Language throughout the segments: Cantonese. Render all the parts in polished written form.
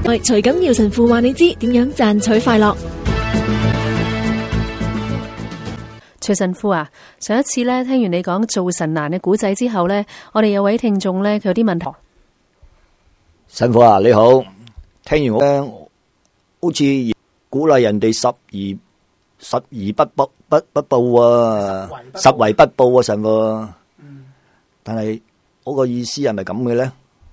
徐錦耀神父話你知點樣賺取快樂。 徐神父啊，上一次咧聽完你講做神難嘅古仔之後咧，我哋有位聽眾咧佢有啲問題。 神父啊，你好，聽完我咧，好似鼓勵人哋十而不報啊，十為不報啊，神父。但係嗰個意思係咪咁嘅咧？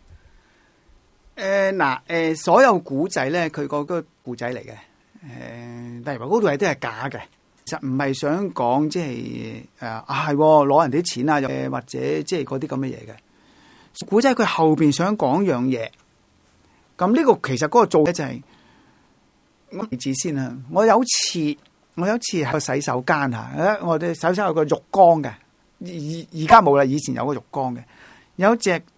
所有古仔咧，佢個古仔嚟嘅。例如話嗰度係都係假嘅，其實唔係想講即係係攞人哋啲錢啊，或者即係嗰啲咁嘅嘢嘅。古仔佢後邊想講樣嘢，咁呢個其實嗰個做咧就係我例子先啊。我有次喺個洗手間嚇，我哋洗手有個浴缸嘅，而家冇啦，以前有個浴缸嘅，有一隻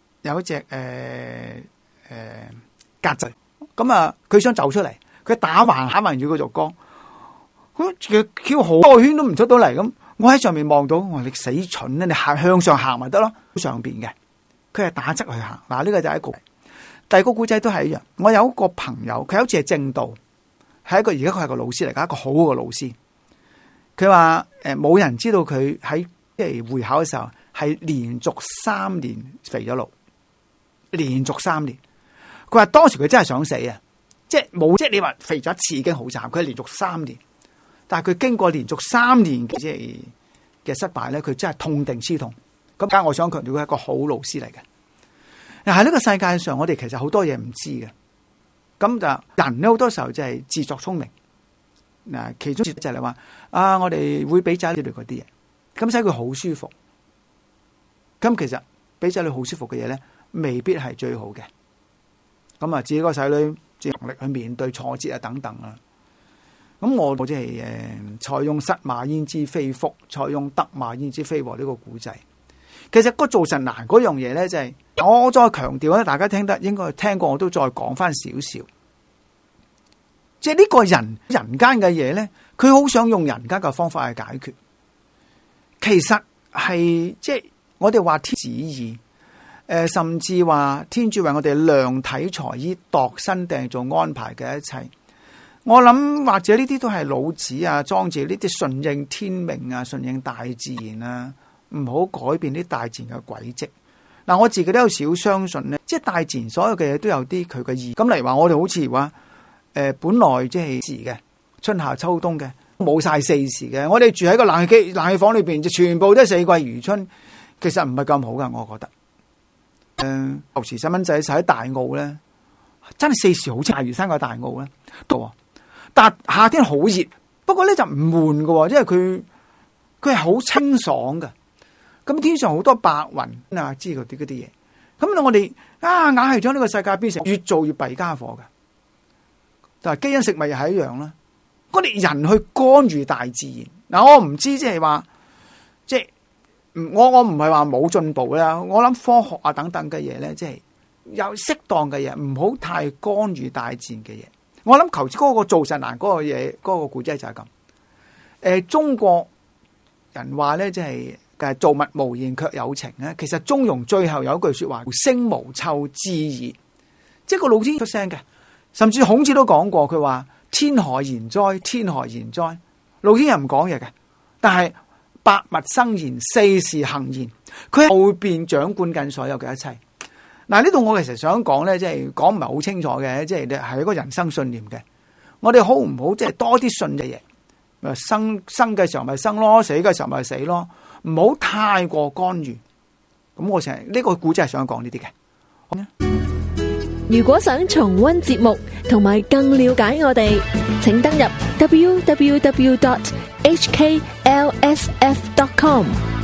曱甴，咁啊佢想走出嚟，佢打橫住個浴缸，佢跳好多圈都唔出到嚟咁。我喺上面望到，我話你死蠢咧，你向上行咪得咯，上邊嘅佢係打側去行。嗱，呢個就係一個。第二個古仔都係一樣。我有一個朋友，佢好似係正道，係一個而家佢係個老師嚟噶，一個好嘅老師。佢話冇人知道佢喺即係會考嘅時候係連續3年肥咗路，連續3年。佢話當時佢真係想死啊！即係你話肥咗一次已經好慘，佢係連續3年，但係佢經過連續3年嘅即係嘅失敗咧，佢真係痛定思痛。咁而家我想強調佢係一個好老師嚟嘅。嗱，喺呢個世界上，我哋其實好多嘢唔知嘅。咁就人咧好多時候就係自作聰明。嗱，其中就係話我哋會俾仔女嗰啲嘢，咁使佢好舒服。咁其實俾仔女好舒服嘅嘢咧，未必係最好嘅。咁啊，自己個仔女能力去面對挫折啊等等啊。咁我即係採用失馬焉知非福，採用得馬焉知非禍呢個古仔。其實個做神難嗰樣嘢咧，就係我再強調咧，大家聽得應該聽過，我都再講翻少少。即係呢個人間嘅嘢咧，佢好想用人間嘅方法去解決。其實係即係我哋話天旨意。甚至話天主為我哋量體裁衣度身訂造安排嘅一切，我諗或者呢啲都係老子啊、莊子呢啲順應天命啊、順應大自然啊，唔好改變啲大自然嘅軌跡。嗱，我自己都有少相信咧，即係大自然所有嘅嘢都有啲佢嘅意義。咁例如話我哋好似話本來即係時嘅春夏秋冬嘅冇晒4時嘅，我哋住喺個冷氣房裏邊就全部都係四季如春，其實唔係咁好噶，我覺得。舊時細蚊仔就喺大澳咧，真係4時好似大嶼山個大澳咧，但夏天好熱，不過咧就唔悶嘅，因為佢係好清爽嘅。咁天上好多白雲啊，知嗰啲嘢。咁我哋硬係將呢個世界變成越做越弊家伙嘅。但係基因食物又係一樣啦。我哋人去干預大自然，嗱，我唔知即係話即係。我唔係話冇進步啦，我諗科學啊等等嘅嘢咧，即係有適當嘅嘢，唔好太干預大自然嘅嘢。我諗求嗰個做神難嗰個嘢，嗰個古仔就係咁。中國人話咧，即係造物無言卻有情咧。其實中庸最後有一句說話，無聲無臭至矣，即係個老天出聲嘅。甚至孔子都講過，佢話天何言哉，天何言哉。老天人唔講嘢嘅，但係百物生焉，四時行焉，佢喺後邊掌管緊所有嘅一切。嗱，呢度我其實想講咧，即係講唔係好清楚嘅，即係係一個人生信念嘅。我哋好唔好即係多啲信嘅嘢？生嘅時候咪生咯，死嘅時候咪死咯，唔好太過干預。咁我成日呢個古仔係想講呢啲嘅。 如果想重溫節目同埋更了解我哋，請登入 www.hklsf.com。